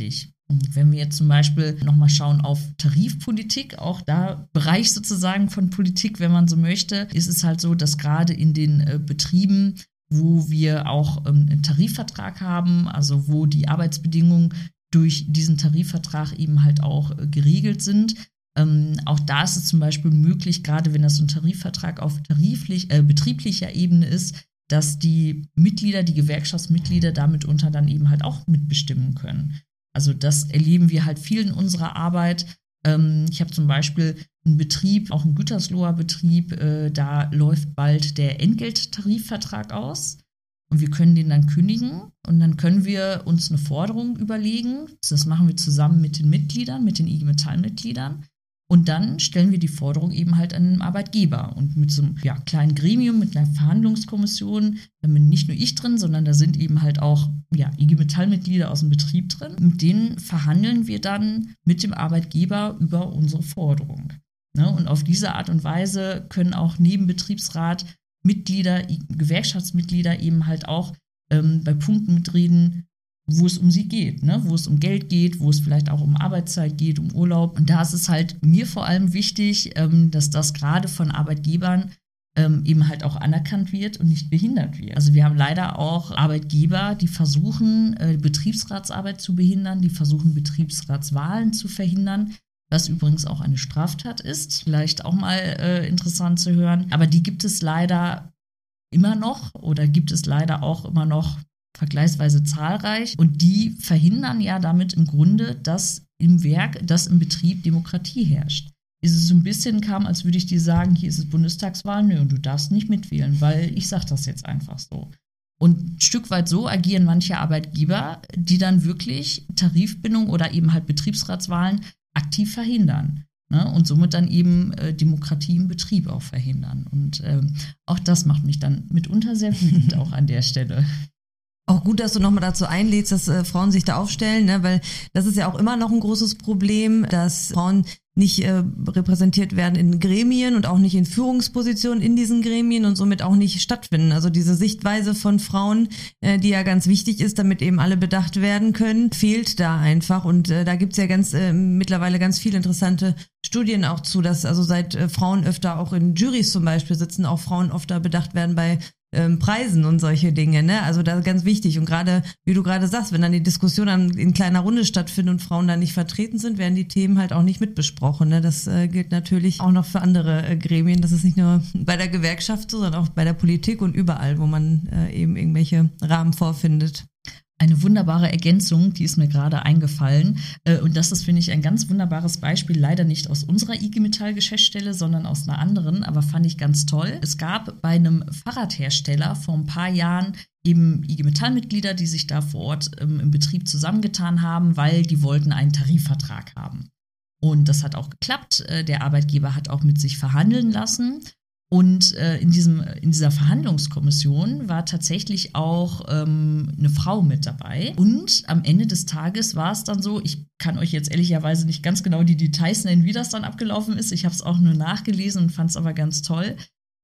Wenn wir jetzt zum Beispiel nochmal schauen auf Tarifpolitik, auch da Bereich sozusagen von Politik, wenn man so möchte, ist es halt so, dass gerade in den Betrieben, wo wir auch einen Tarifvertrag haben, also wo die Arbeitsbedingungen durch diesen Tarifvertrag eben halt auch geregelt sind, auch da ist es zum Beispiel möglich, gerade wenn das so ein Tarifvertrag auf betrieblicher Ebene ist, dass die Mitglieder, die Gewerkschaftsmitglieder da mitunter dann eben halt auch mitbestimmen können. Also das erleben wir halt viel in unserer Arbeit. Ich habe zum Beispiel einen Betrieb, auch einen Gütersloher Betrieb, da läuft bald der Entgelttarifvertrag aus und wir können den dann kündigen und dann können wir uns eine Forderung überlegen. Das machen wir zusammen mit den Mitgliedern, mit den IG Metall-Mitgliedern. Und dann stellen wir die Forderung eben halt an den Arbeitgeber. Und mit so einem kleinen Gremium, mit einer Verhandlungskommission, da bin nicht nur ich drin, sondern da sind eben halt auch IG Metall-Mitglieder aus dem Betrieb drin. Mit denen verhandeln wir dann mit dem Arbeitgeber über unsere Forderung. Ne? Und auf diese Art und Weise können auch neben Betriebsrat Mitglieder, Gewerkschaftsmitglieder eben halt auch bei Punkten mitreden, wo es um sie geht, ne? Wo es um Geld geht, wo es vielleicht auch um Arbeitszeit geht, um Urlaub. Und da ist es halt mir vor allem wichtig, dass das gerade von Arbeitgebern eben halt auch anerkannt wird und nicht behindert wird. Also wir haben leider auch Arbeitgeber, die versuchen, Betriebsratsarbeit zu behindern, die versuchen, Betriebsratswahlen zu verhindern, was übrigens auch eine Straftat ist. Vielleicht auch mal interessant zu hören. Aber die gibt es leider immer noch oder gibt es leider auch immer noch vergleichsweise zahlreich und die verhindern ja damit im Grunde, dass im Betrieb Demokratie herrscht. Ist es so ein bisschen als würde ich dir sagen, hier ist es Bundestagswahl, nö, und du darfst nicht mitwählen, weil ich sage das jetzt einfach so. Und ein Stück weit so agieren manche Arbeitgeber, die dann wirklich Tarifbindung oder eben halt Betriebsratswahlen aktiv verhindern. Ne? Und somit dann eben Demokratie im Betrieb auch verhindern. Und auch das macht mich dann mitunter sehr wütend auch an der Stelle. Auch gut, dass du nochmal dazu einlädst, dass Frauen sich da aufstellen, ne? Weil das ist ja auch immer noch ein großes Problem, dass Frauen nicht repräsentiert werden in Gremien und auch nicht in Führungspositionen in diesen Gremien und somit auch nicht stattfinden. Also diese Sichtweise von Frauen, die ja ganz wichtig ist, damit eben alle bedacht werden können, fehlt da einfach. Und da gibt's ja mittlerweile ganz viele interessante Studien auch zu, dass also seit Frauen öfter auch in Jurys zum Beispiel sitzen, auch Frauen öfter bedacht werden bei Preisen und solche Dinge, ne? Also das ist ganz wichtig. Und gerade, wie du gerade sagst, wenn dann die Diskussion in kleiner Runde stattfindet und Frauen da nicht vertreten sind, werden die Themen halt auch nicht mitbesprochen, ne? Das gilt natürlich auch noch für andere Gremien. Das ist nicht nur bei der Gewerkschaft so, sondern auch bei der Politik und überall, wo man eben irgendwelche Rahmen vorfindet. Eine wunderbare Ergänzung, die ist mir gerade eingefallen. Und das ist, finde ich, ein ganz wunderbares Beispiel. Leider nicht aus unserer IG Metall-Geschäftsstelle, sondern aus einer anderen, aber fand ich ganz toll. Es gab bei einem Fahrradhersteller vor ein paar Jahren eben IG Metall-Mitglieder, die sich da vor Ort im Betrieb zusammengetan haben, weil die wollten einen Tarifvertrag haben. Und das hat auch geklappt. Der Arbeitgeber hat auch mit sich verhandeln lassen. Und in dieser Verhandlungskommission war tatsächlich auch eine Frau mit dabei. Und am Ende des Tages war es dann so, ich kann euch jetzt ehrlicherweise nicht ganz genau die Details nennen, wie das dann abgelaufen ist. Ich habe es auch nur nachgelesen und fand es aber ganz toll,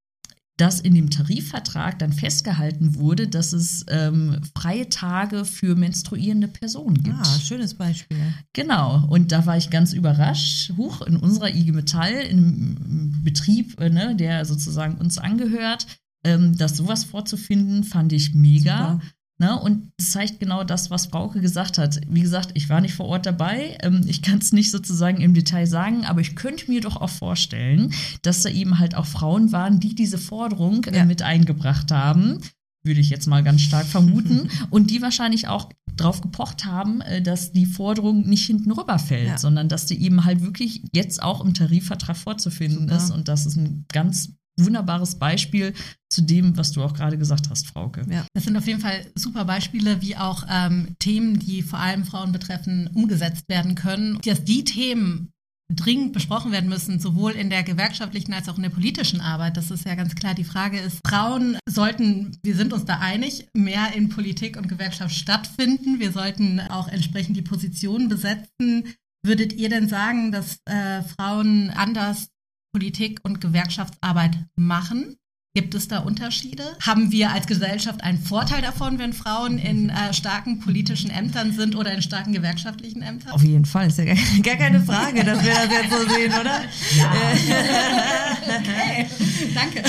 dass in dem Tarifvertrag dann festgehalten wurde, dass es freie Tage für menstruierende Personen gibt. Ah, schönes Beispiel. Genau, und da war ich ganz überrascht. In unserer IG Metall, im Betrieb, der sozusagen uns angehört, dass sowas vorzufinden, fand ich mega. Super. Ne? Und das zeigt genau das, was Frauke gesagt hat. Wie gesagt, ich war nicht vor Ort dabei. Ich kann es nicht sozusagen im Detail sagen, aber ich könnte mir doch auch vorstellen, dass da eben halt auch Frauen waren, die diese Forderung mit eingebracht haben. Würde ich jetzt mal ganz stark vermuten. Und die wahrscheinlich auch drauf gepocht haben, dass die Forderung nicht hinten rüberfällt, sondern dass die eben halt wirklich jetzt auch im Tarifvertrag vorzufinden ist. Und das ist ein ganz wunderbares Beispiel zu dem, was du auch gerade gesagt hast, Frauke. Ja. Das sind auf jeden Fall super Beispiele, wie auch Themen, die vor allem Frauen betreffen, umgesetzt werden können. Dass die Themen dringend besprochen werden müssen, sowohl in der gewerkschaftlichen als auch in der politischen Arbeit. Das ist ja ganz klar. Die Frage ist, Frauen sollten, wir sind uns da einig, mehr in Politik und Gewerkschaft stattfinden. Wir sollten auch entsprechend die Positionen besetzen. Würdet ihr denn sagen, dass Frauen anders Politik und Gewerkschaftsarbeit machen? Gibt es da Unterschiede? Haben wir als Gesellschaft einen Vorteil davon, wenn Frauen in starken politischen Ämtern sind oder in starken gewerkschaftlichen Ämtern? Auf jeden Fall, ist ja gar keine Frage, dass wir das jetzt so sehen, oder? Ja. Okay, danke.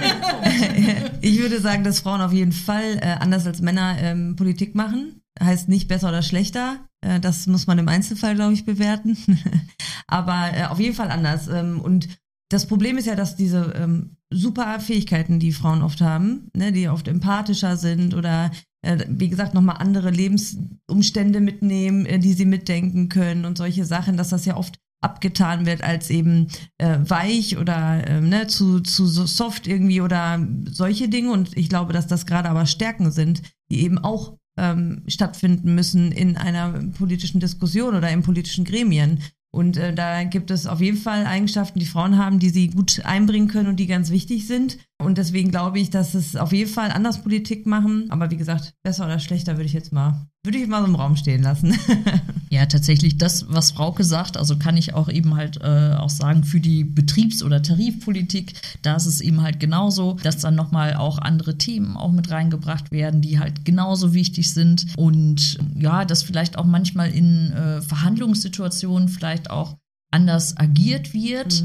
Ich würde sagen, dass Frauen auf jeden Fall anders als Männer Politik machen. Heißt nicht besser oder schlechter. Das muss man im Einzelfall, glaube ich, bewerten. Aber auf jeden Fall anders. Und das Problem ist ja, dass diese super Fähigkeiten, die Frauen oft haben, ne, die oft empathischer sind oder wie gesagt nochmal andere Lebensumstände mitnehmen, die sie mitdenken können und solche Sachen, dass das ja oft abgetan wird als eben weich oder zu soft irgendwie oder solche Dinge. Und ich glaube, dass das gerade aber Stärken sind, die eben auch stattfinden müssen in einer politischen Diskussion oder in politischen Gremien. Und da gibt es auf jeden Fall Eigenschaften, die Frauen haben, die sie gut einbringen können und die ganz wichtig sind. Und deswegen glaube ich, dass es auf jeden Fall anders Politik machen. Aber wie gesagt, besser oder schlechter würde ich mal so im Raum stehen lassen. Ja, tatsächlich das, was Frauke sagt, also kann ich auch eben halt auch sagen, für die Betriebs- oder Tarifpolitik, da ist es eben halt genauso, dass dann nochmal auch andere Themen auch mit reingebracht werden, die halt genauso wichtig sind. Und ja, dass vielleicht auch manchmal in Verhandlungssituationen vielleicht auch anders agiert wird.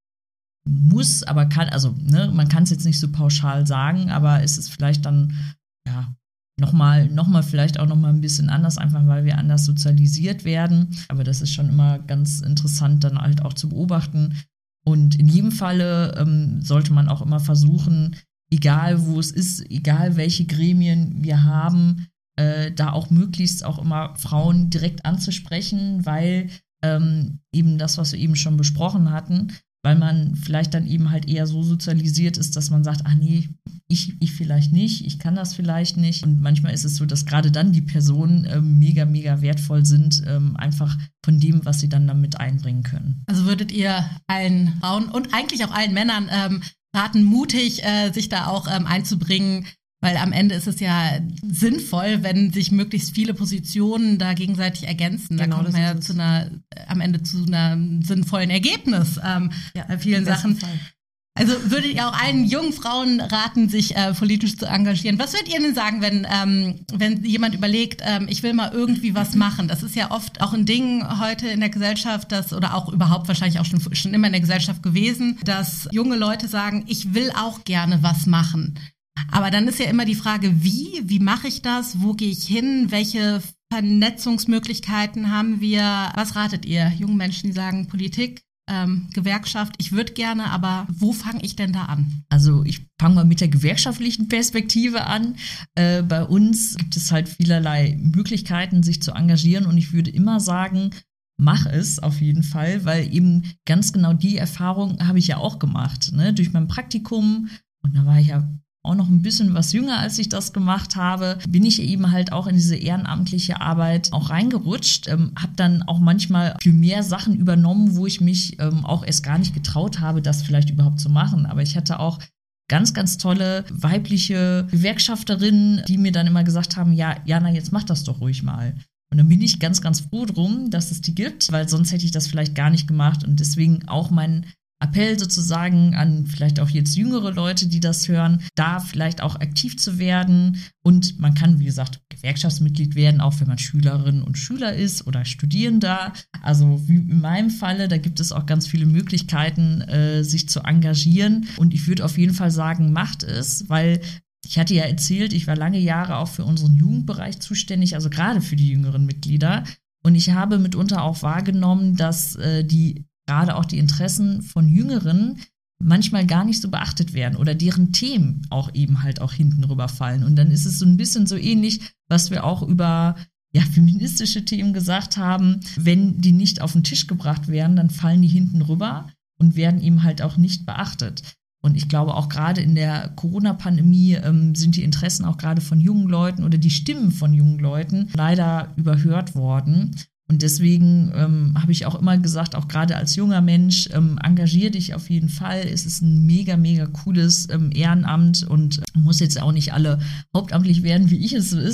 Muss, aber man kann es jetzt nicht so pauschal sagen, aber es ist vielleicht dann, ja, nochmal vielleicht auch nochmal ein bisschen anders, einfach weil wir anders sozialisiert werden. Aber das ist schon immer ganz interessant, dann halt auch zu beobachten. Und in jedem Falle sollte man auch immer versuchen, egal wo es ist, egal welche Gremien wir haben, da auch möglichst auch immer Frauen direkt anzusprechen, weil eben das, was wir eben schon besprochen hatten, weil man vielleicht dann eben halt eher so sozialisiert ist, dass man sagt, nee, ich vielleicht nicht, ich kann das vielleicht nicht. Und manchmal ist es so, dass gerade dann die Personen mega, mega wertvoll sind, einfach von dem, was sie dann damit einbringen können. Also würdet ihr allen Frauen und eigentlich auch allen Männern raten, mutig sich da auch einzubringen, weil am Ende ist es ja sinnvoll, wenn sich möglichst viele Positionen da gegenseitig ergänzen. Da kommt man ja am Ende zu einem sinnvollen Ergebnis bei vielen Sachen. Also würdet ihr auch allen jungen Frauen raten, sich politisch zu engagieren? Was würdet ihr denn sagen, wenn jemand überlegt, ich will mal irgendwie was machen? Das ist ja oft auch ein Ding heute in der Gesellschaft, oder auch überhaupt wahrscheinlich auch schon immer in der Gesellschaft gewesen, dass junge Leute sagen, ich will auch gerne was machen. Aber dann ist ja immer die Frage, wie mache ich das, wo gehe ich hin, welche Vernetzungsmöglichkeiten haben wir? Was ratet ihr jungen Menschen, die sagen, Politik, Gewerkschaft, ich würde gerne, aber wo fange ich denn da an? Also ich fange mal mit der gewerkschaftlichen Perspektive an. Bei uns gibt es halt vielerlei Möglichkeiten, sich zu engagieren und ich würde immer sagen, mach es auf jeden Fall, weil eben ganz genau die Erfahrung habe ich ja auch gemacht, ne? Durch mein Praktikum, und da war ich ja auch noch ein bisschen was jünger, als ich das gemacht habe, bin ich eben halt auch in diese ehrenamtliche Arbeit auch reingerutscht, habe dann auch manchmal viel mehr Sachen übernommen, wo ich mich auch erst gar nicht getraut habe, das vielleicht überhaupt zu machen. Aber ich hatte auch ganz, ganz tolle weibliche Gewerkschafterinnen, die mir dann immer gesagt haben, ja, Jana, jetzt mach das doch ruhig mal. Und dann bin ich ganz, ganz froh drum, dass es die gibt, weil sonst hätte ich das vielleicht gar nicht gemacht. Und deswegen auch mein Appell sozusagen an vielleicht auch jetzt jüngere Leute, die das hören, da vielleicht auch aktiv zu werden. Und man kann, wie gesagt, Gewerkschaftsmitglied werden, auch wenn man Schülerin und Schüler ist oder Studierender. Also wie in meinem Falle, da gibt es auch ganz viele Möglichkeiten, sich zu engagieren. Und ich würde auf jeden Fall sagen, macht es, weil ich hatte ja erzählt, ich war lange Jahre auch für unseren Jugendbereich zuständig, also gerade für die jüngeren Mitglieder. Und ich habe mitunter auch wahrgenommen, dass gerade auch die Interessen von Jüngeren manchmal gar nicht so beachtet werden oder deren Themen auch eben halt auch hinten rüberfallen. Und dann ist es so ein bisschen so ähnlich, was wir auch über feministische Themen gesagt haben. Wenn die nicht auf den Tisch gebracht werden, dann fallen die hinten rüber und werden eben halt auch nicht beachtet. Und ich glaube, auch gerade in der Corona-Pandemie sind die Interessen auch gerade von jungen Leuten oder die Stimmen von jungen Leuten leider überhört worden. Und deswegen habe ich auch immer gesagt, auch gerade als junger Mensch, engagier dich auf jeden Fall. Es ist ein mega, mega cooles Ehrenamt und muss jetzt auch nicht alle hauptamtlich werden, wie ich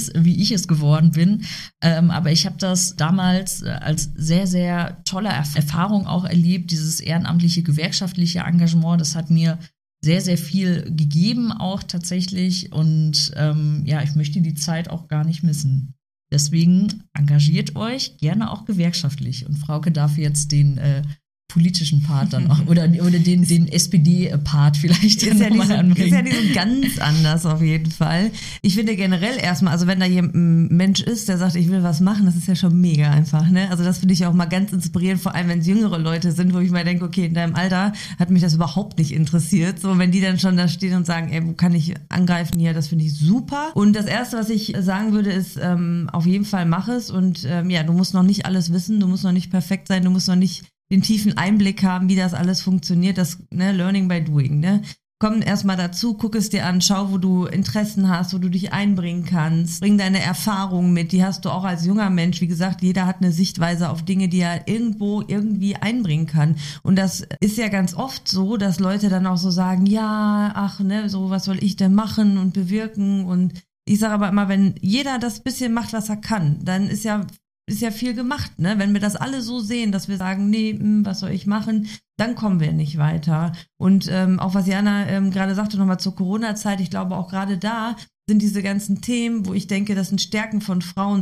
es geworden bin. Aber ich habe das damals als sehr, sehr tolle Erfahrung auch erlebt, dieses ehrenamtliche, gewerkschaftliche Engagement. Das hat mir sehr, sehr viel gegeben auch tatsächlich und ich möchte die Zeit auch gar nicht missen. Deswegen engagiert euch gerne auch gewerkschaftlich und Frauke darf jetzt den politischen Part dann auch oder den SPD-Part vielleicht ist ja nicht so ganz anders auf jeden Fall. Ich finde generell erstmal, also wenn da ein Mensch ist, der sagt, ich will was machen, das ist ja schon mega einfach, ne? Also das finde ich auch mal ganz inspirierend, vor allem wenn es jüngere Leute sind, wo ich mal denke, okay, in deinem Alter hat mich das überhaupt nicht interessiert. So, wenn die dann schon da stehen und sagen, ey, wo kann ich angreifen hier, das finde ich super. Und das Erste, was ich sagen würde, ist, auf jeden Fall mach es und du musst noch nicht alles wissen, du musst noch nicht perfekt sein, du musst noch nicht den tiefen Einblick haben, wie das alles funktioniert, das Learning by Doing, ne? Komm erstmal dazu, guck es dir an, schau, wo du Interessen hast, wo du dich einbringen kannst, bring deine Erfahrungen mit, die hast du auch als junger Mensch, wie gesagt, jeder hat eine Sichtweise auf Dinge, die er irgendwie einbringen kann und das ist ja ganz oft so, dass Leute dann auch so sagen, so was soll ich denn machen und bewirken und ich sage aber immer, wenn jeder das bisschen macht, was er kann, dann ist ja viel gemacht, ne? Wenn wir das alle so sehen, dass wir sagen, nee, was soll ich machen, dann kommen wir nicht weiter. Und auch was Jana gerade sagte, nochmal zur Corona-Zeit, ich glaube auch gerade da sind diese ganzen Themen, wo ich denke, das sind Stärken von Frauen,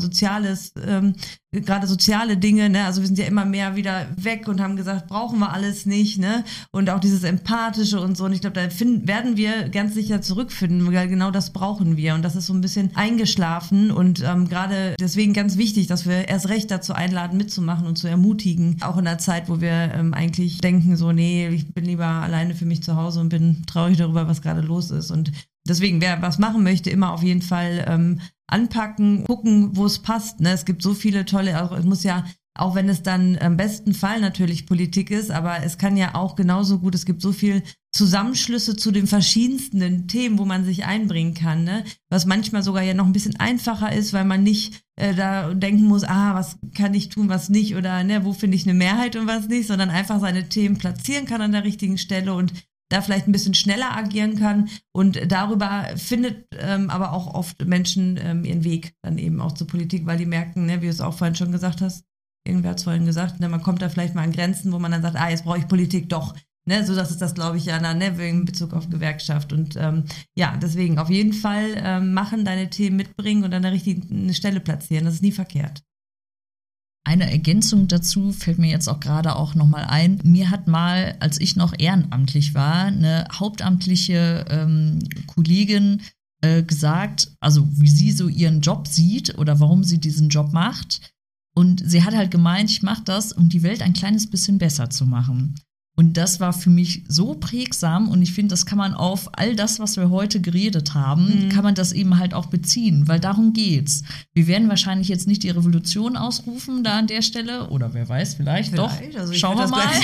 gerade soziale Dinge, ne? Also wir sind ja immer mehr wieder weg und haben gesagt, brauchen wir alles nicht, ne? Und auch dieses Empathische und so. Und ich glaube, da werden wir ganz sicher zurückfinden, weil genau das brauchen wir. Und das ist so ein bisschen eingeschlafen und gerade deswegen ganz wichtig, dass wir erst recht dazu einladen, mitzumachen und zu ermutigen. Auch in einer Zeit, wo wir eigentlich denken, so, nee, ich bin lieber alleine für mich zu Hause und bin traurig darüber, was gerade los ist. Und deswegen, wer was machen möchte, immer auf jeden Fall anpacken, gucken, wo es passt. Ne? Es gibt so viele tolle, also es muss ja, auch wenn es dann im besten Fall natürlich Politik ist, aber es kann ja auch genauso gut, es gibt so viel Zusammenschlüsse zu den verschiedensten Themen, wo man sich einbringen kann, ne? Was manchmal sogar ja noch ein bisschen einfacher ist, weil man nicht da denken muss, was kann ich tun, was nicht oder ne, wo finde ich eine Mehrheit und was nicht, sondern einfach seine Themen platzieren kann an der richtigen Stelle und da vielleicht ein bisschen schneller agieren kann und darüber findet aber auch oft Menschen ihren Weg dann eben auch zur Politik, weil die merken, ne, wie du es auch vorhin schon gesagt hast, irgendwer hat es vorhin gesagt, ne, man kommt da vielleicht mal an Grenzen, wo man dann sagt, jetzt brauche ich Politik doch, ne, so dass es das, glaube ich, ja, in Bezug auf Gewerkschaft und deswegen auf jeden Fall machen, deine Themen mitbringen und an der richtigen Stelle platzieren, das ist nie verkehrt. Eine Ergänzung dazu fällt mir jetzt auch gerade auch nochmal ein. Mir hat mal, als ich noch ehrenamtlich war, eine hauptamtliche Kollegin gesagt, also wie sie so ihren Job sieht oder warum sie diesen Job macht. Und sie hat halt gemeint, ich mache das, um die Welt ein kleines bisschen besser zu machen. Und das war für mich so prägsam und ich finde, das kann man auf all das, was wir heute geredet haben, kann man das eben halt auch beziehen, weil darum geht's. Wir werden wahrscheinlich jetzt nicht die Revolution ausrufen da an der Stelle oder wer weiß, vielleicht doch. Also schauen wir mal.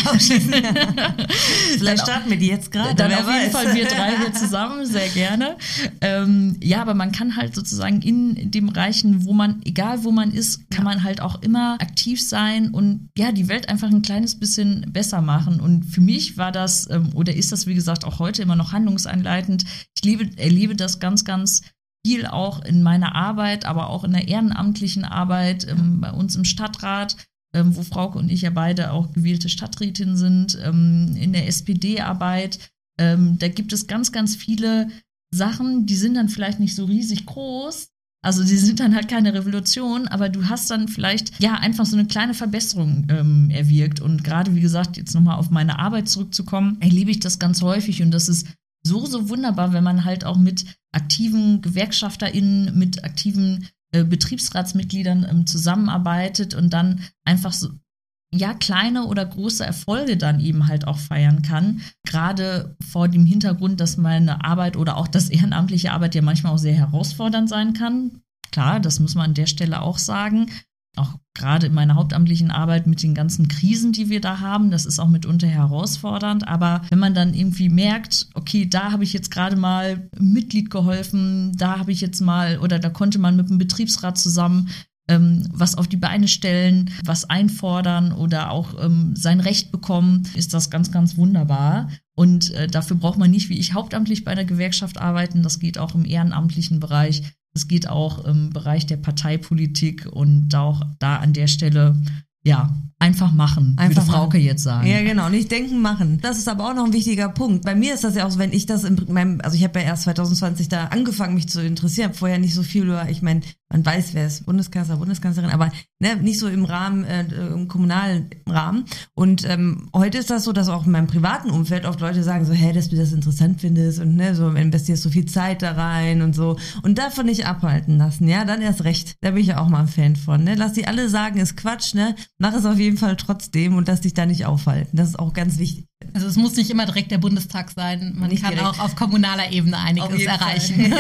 Vielleicht starten wir die jetzt gerade. Dann auf jeden Fall wir drei hier zusammen, sehr gerne. Aber man kann halt sozusagen in dem Bereichen, wo man, egal wo man ist, kann man halt auch immer aktiv sein und ja, die Welt einfach ein kleines bisschen besser machen und für mich war das, oder ist das, wie gesagt, auch heute immer noch handlungseinleitend. Ich erlebe das ganz, ganz viel auch in meiner Arbeit, aber auch in der ehrenamtlichen Arbeit bei uns im Stadtrat, wo Frauke und ich ja beide auch gewählte Stadträtin sind, in der SPD-Arbeit. Da gibt es ganz, ganz viele Sachen, die sind dann vielleicht nicht so riesig groß. Also die sind dann halt keine Revolution, aber du hast dann vielleicht einfach so eine kleine Verbesserung erwirkt. Und gerade, wie gesagt, jetzt nochmal auf meine Arbeit zurückzukommen, erlebe ich das ganz häufig. Und das ist so, so wunderbar, wenn man halt auch mit aktiven GewerkschafterInnen, mit aktiven Betriebsratsmitgliedern zusammenarbeitet und dann einfach so kleine oder große Erfolge dann eben halt auch feiern kann. Gerade vor dem Hintergrund, dass meine Arbeit oder auch das ehrenamtliche Arbeit ja manchmal auch sehr herausfordernd sein kann. Klar, das muss man an der Stelle auch sagen. Auch gerade in meiner hauptamtlichen Arbeit mit den ganzen Krisen, die wir da haben, das ist auch mitunter herausfordernd. Aber wenn man dann irgendwie merkt, okay, da habe ich jetzt gerade mal einem Mitglied geholfen, da habe ich jetzt mal, oder da konnte man mit dem Betriebsrat zusammen was auf die Beine stellen, was einfordern oder auch sein Recht bekommen, ist das ganz, ganz wunderbar. Und dafür braucht man nicht, wie ich, hauptamtlich bei einer Gewerkschaft arbeiten. Das geht auch im ehrenamtlichen Bereich. Das geht auch im Bereich der Parteipolitik und auch da an der Stelle ja, einfach machen, Einfach würde Frauke machen. jetzt sagen. Ja, genau, nicht denken, machen. Das ist aber auch noch ein wichtiger Punkt. Bei mir ist das ja auch so, wenn ich das also ich habe ja erst 2020 da angefangen, mich zu interessieren, vorher nicht so viel über, ich meine, man weiß, wer ist Bundeskanzler, Bundeskanzlerin, aber nicht so im Rahmen, im kommunalen Rahmen. Und heute ist das so, dass auch in meinem privaten Umfeld oft Leute sagen so, dass du das interessant findest und so investierst so viel Zeit da rein und so. Und davon nicht abhalten lassen, ja, dann erst recht. Da bin ich ja auch mal ein Fan von, ne? Lass die alle sagen, ist Quatsch, ne? Mach es auf jeden Fall trotzdem und lass dich da nicht aufhalten. Das ist auch ganz wichtig. Also es muss nicht immer direkt der Bundestag sein. Man Nicht kann direkt. auch auf kommunaler Ebene einiges erreichen.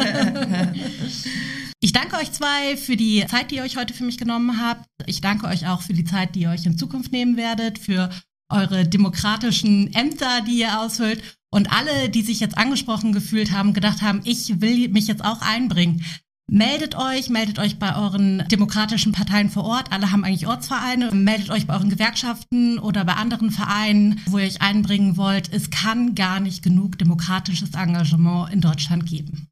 Ich danke euch zwei für die Zeit, die ihr euch heute für mich genommen habt. Ich danke euch auch für die Zeit, die ihr euch in Zukunft nehmen werdet, für eure demokratischen Ämter, die ihr ausfüllt. Und alle, die sich jetzt angesprochen gefühlt haben, gedacht haben, ich will mich jetzt auch einbringen. Meldet euch bei euren demokratischen Parteien vor Ort. Alle haben eigentlich Ortsvereine. Meldet euch bei euren Gewerkschaften oder bei anderen Vereinen, wo ihr euch einbringen wollt. Es kann gar nicht genug demokratisches Engagement in Deutschland geben.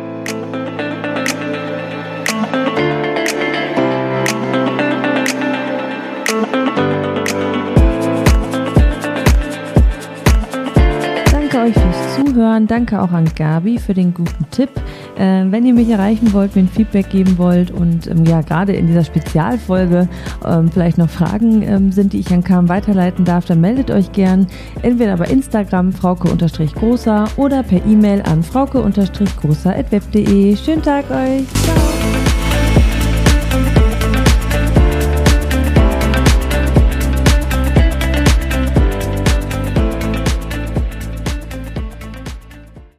Danke euch fürs Zuhören. Danke auch an Gabi für den guten Tipp. Wenn ihr mich erreichen wollt, mir ein Feedback geben wollt und gerade in dieser Spezialfolge vielleicht noch Fragen sind, die ich an Carmen weiterleiten darf, dann meldet euch gern. Entweder bei Instagram frauke_großer oder per E-Mail an frauke_großer@web.de. Schönen Tag euch. Ciao.